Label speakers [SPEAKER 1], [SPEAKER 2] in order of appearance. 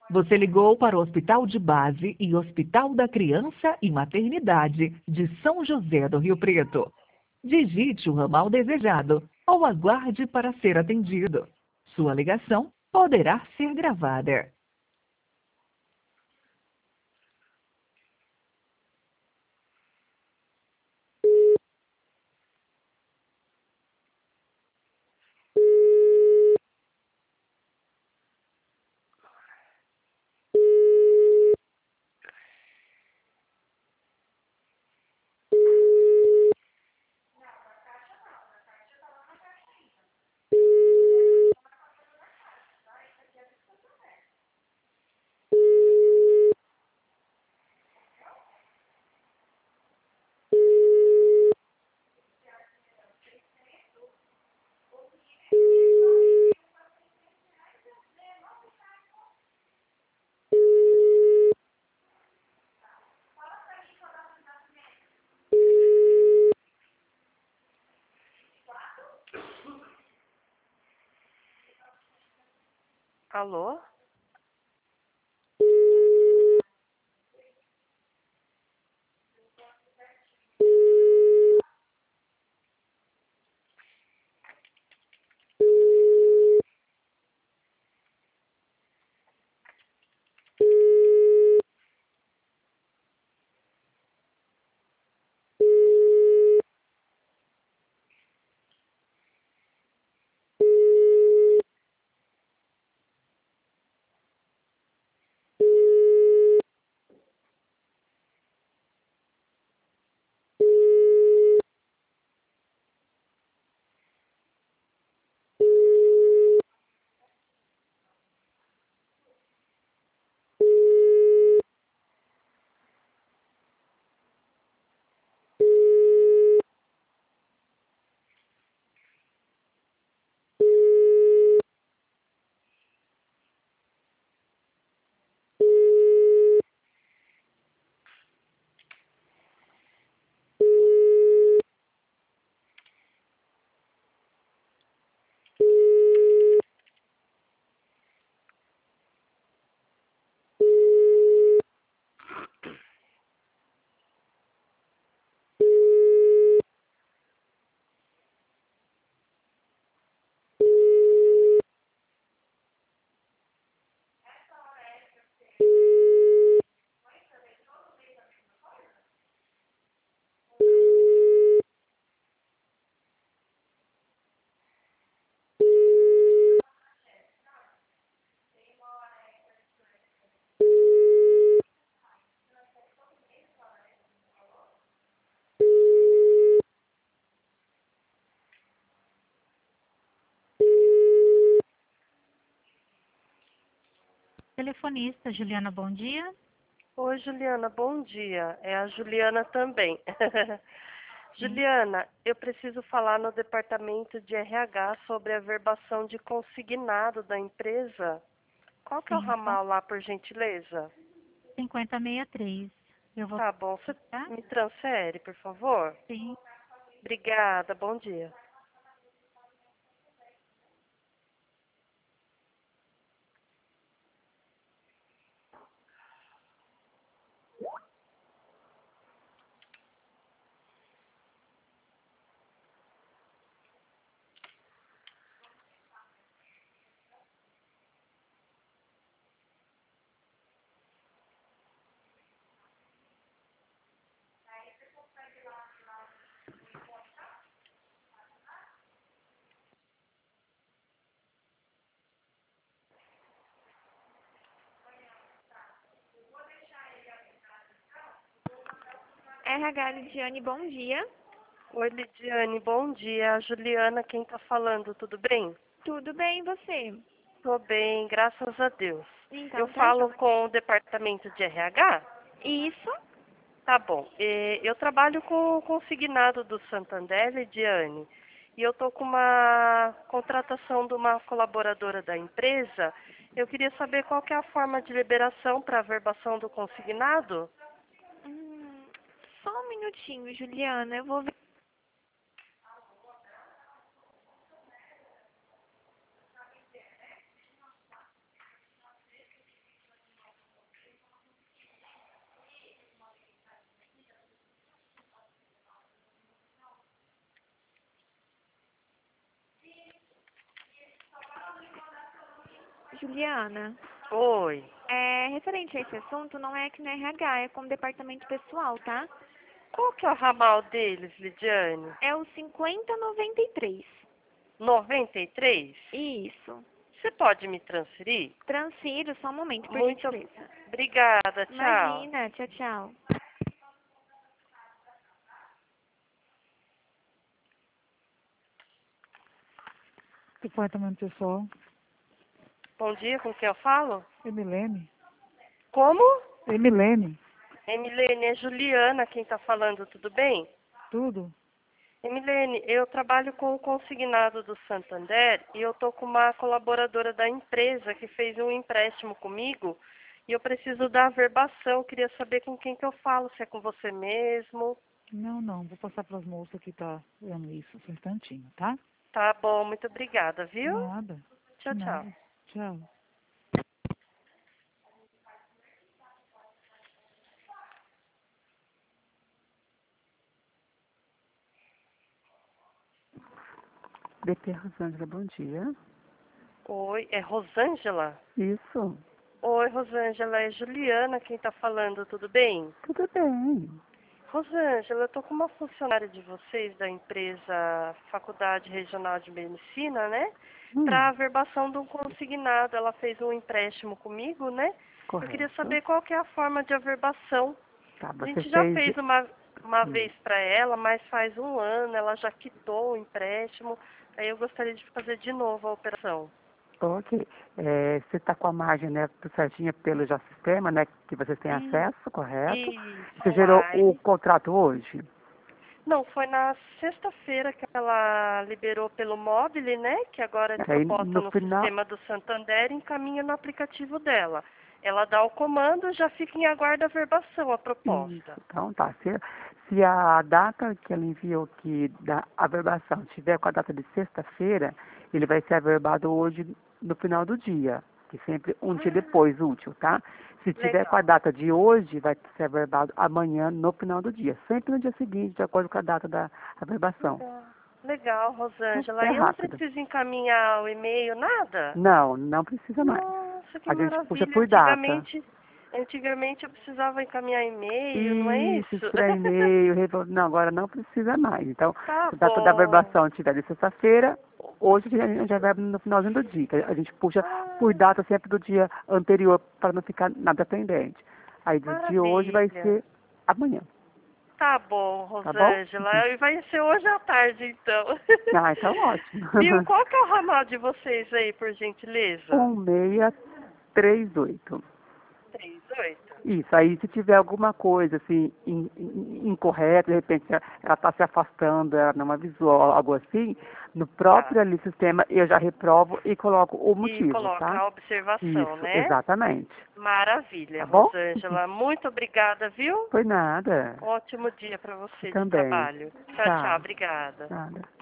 [SPEAKER 1] Você ligou para o Hospital de Base e Hospital da Criança e Maternidade de São José do Rio Preto. Digite o ramal desejado ou aguarde para ser atendido. Sua ligação poderá ser gravada.
[SPEAKER 2] Alô?
[SPEAKER 3] Telefonista, Juliana, bom dia.
[SPEAKER 2] Oi, Juliana, bom dia. É a Juliana também.
[SPEAKER 3] Sim.
[SPEAKER 2] Juliana, eu preciso falar no departamento de RH sobre a verbação de consignado da empresa. Qual que é o
[SPEAKER 3] Sim, só
[SPEAKER 2] ramal lá, por gentileza?
[SPEAKER 3] 5063. Eu vou
[SPEAKER 2] Tá bom, você
[SPEAKER 3] tá?
[SPEAKER 2] me transfere, por favor?
[SPEAKER 3] Sim.
[SPEAKER 2] Obrigada, bom dia.
[SPEAKER 4] RH Lidiane, bom dia.
[SPEAKER 2] Oi, Lidiane, bom dia. A Juliana, quem tá falando, tudo bem?
[SPEAKER 4] Tudo bem, e você?
[SPEAKER 2] Tô bem, graças a Deus. Eu
[SPEAKER 4] Então, tá
[SPEAKER 2] falo
[SPEAKER 4] jóia.
[SPEAKER 2] com o departamento de RH?
[SPEAKER 4] Isso?
[SPEAKER 2] Tá bom. Eu trabalho com o consignado do Santander, Lidiane, e eu tô com uma contratação de uma colaboradora da empresa. Eu queria saber qual que é a forma de liberação para a verbação do consignado.
[SPEAKER 4] Hum, só um minutinho, Juliana, eu vou ver. Juliana.
[SPEAKER 2] Oi.
[SPEAKER 4] Referente a esse assunto, não é aqui no RH, é com o departamento pessoal, tá?
[SPEAKER 2] Qual que é o ramal deles, Lidiane?
[SPEAKER 4] É o 5093.
[SPEAKER 2] 93?
[SPEAKER 4] Isso.
[SPEAKER 2] Você pode me transferir?
[SPEAKER 4] Transfiro, só um momento, por
[SPEAKER 2] Muito
[SPEAKER 4] gentileza.
[SPEAKER 2] obrigada, tchau.
[SPEAKER 4] Imagina, tchau, tchau.
[SPEAKER 5] Departamento pessoal.
[SPEAKER 2] Bom dia, com quem eu falo?
[SPEAKER 5] Emilene.
[SPEAKER 2] Como?
[SPEAKER 5] Emilene.
[SPEAKER 2] Emilene, é Juliana quem está falando, tudo bem?
[SPEAKER 5] Tudo?
[SPEAKER 2] Emilene, eu trabalho com o consignado do Santander e eu tô com uma colaboradora da empresa que fez um empréstimo comigo e eu preciso da averbação. Queria saber com quem que eu falo, se é com você mesmo.
[SPEAKER 5] Não. Vou passar para as moças que tá vendo isso só um instantinho, tá?
[SPEAKER 2] Tá bom, muito obrigada, viu?
[SPEAKER 5] Nada.
[SPEAKER 2] Tchau, tchau.
[SPEAKER 5] Nada. Tchau. BP Rosângela, bom dia.
[SPEAKER 2] Oi, é Rosângela?
[SPEAKER 5] Isso.
[SPEAKER 2] Oi, Rosângela, é Juliana quem está falando, tudo bem?
[SPEAKER 5] Tudo bem.
[SPEAKER 2] Rosângela, eu tô com uma funcionária de vocês da empresa Faculdade Regional de Medicina, né? Para averbação de um consignado. Ela fez um empréstimo comigo, né?
[SPEAKER 5] Correto.
[SPEAKER 2] Eu queria saber qual que é a forma de averbação.
[SPEAKER 5] Tá,
[SPEAKER 2] A
[SPEAKER 5] você
[SPEAKER 2] gente já
[SPEAKER 5] fez...
[SPEAKER 2] fez uma vez para ela, mas faz um ano, ela já quitou o empréstimo. Aí eu gostaria de fazer de novo a operação.
[SPEAKER 5] Ok. Você está com a margem, né, tudo certinha pelo já sistema, né, que vocês têm acesso, correto?
[SPEAKER 2] Isso,
[SPEAKER 5] Você gerou o
[SPEAKER 2] online.
[SPEAKER 5] contrato hoje?
[SPEAKER 2] Não, foi na sexta-feira que ela liberou pelo Mobile, né? Que agora é
[SPEAKER 5] Aí
[SPEAKER 2] proposta
[SPEAKER 5] no
[SPEAKER 2] no
[SPEAKER 5] final...
[SPEAKER 2] sistema do Santander e encaminha no aplicativo dela. Ela dá o comando, já fica em aguardo a verbação, a proposta.
[SPEAKER 5] Isso, então tá. Se a data que ela enviou aqui da averbação tiver com a data de sexta-feira, ele vai ser averbado hoje no final do dia, que sempre um dia depois, útil, tá? Se tiver com a data de hoje, vai ser averbado amanhã no final do dia, sempre no dia seguinte, de acordo com a data da averbação.
[SPEAKER 2] Legal, Rosângela.
[SPEAKER 5] É
[SPEAKER 2] E eu não
[SPEAKER 5] rápido.
[SPEAKER 2] preciso encaminhar o e-mail, nada?
[SPEAKER 5] Não precisa mais.
[SPEAKER 2] Nossa, que
[SPEAKER 5] A gente puxa
[SPEAKER 2] maravilha.
[SPEAKER 5] por data.
[SPEAKER 2] Antigamente eu precisava encaminhar e-mail, não é isso?
[SPEAKER 5] Estranho e-mail, não, agora não precisa mais. Então,
[SPEAKER 2] Tá
[SPEAKER 5] se a data da
[SPEAKER 2] bom.
[SPEAKER 5] averbação tiver de sexta-feira, hoje a gente já vai no finalzinho do dia. A gente puxa por data sempre do dia anterior para não ficar nada pendente. Aí do de hoje vai
[SPEAKER 2] Maravilha.
[SPEAKER 5] ser amanhã.
[SPEAKER 2] Tá bom,
[SPEAKER 5] Tá bom?
[SPEAKER 2] Rosângela. E vai ser hoje à tarde, então.
[SPEAKER 5] Ah, então ótimo.
[SPEAKER 2] Viu? Qual que é o ramal de vocês aí, por gentileza?
[SPEAKER 5] 1638.
[SPEAKER 2] 38.
[SPEAKER 5] Isso, aí se tiver alguma coisa assim incorreta, de repente ela está se afastando, ela não avisou, algo assim, no próprio ali sistema eu já reprovo e coloco o motivo,
[SPEAKER 2] E coloca
[SPEAKER 5] tá?
[SPEAKER 2] a observação,
[SPEAKER 5] Isso,
[SPEAKER 2] né?
[SPEAKER 5] exatamente.
[SPEAKER 2] Maravilha,
[SPEAKER 5] Tá bom?
[SPEAKER 2] Rosângela. Muito obrigada, viu?
[SPEAKER 5] Foi nada.
[SPEAKER 2] Ótimo dia para você de
[SPEAKER 5] Também.
[SPEAKER 2] trabalho. Tchau,
[SPEAKER 5] Tchau.
[SPEAKER 2] tchau. Obrigada.
[SPEAKER 5] Nada.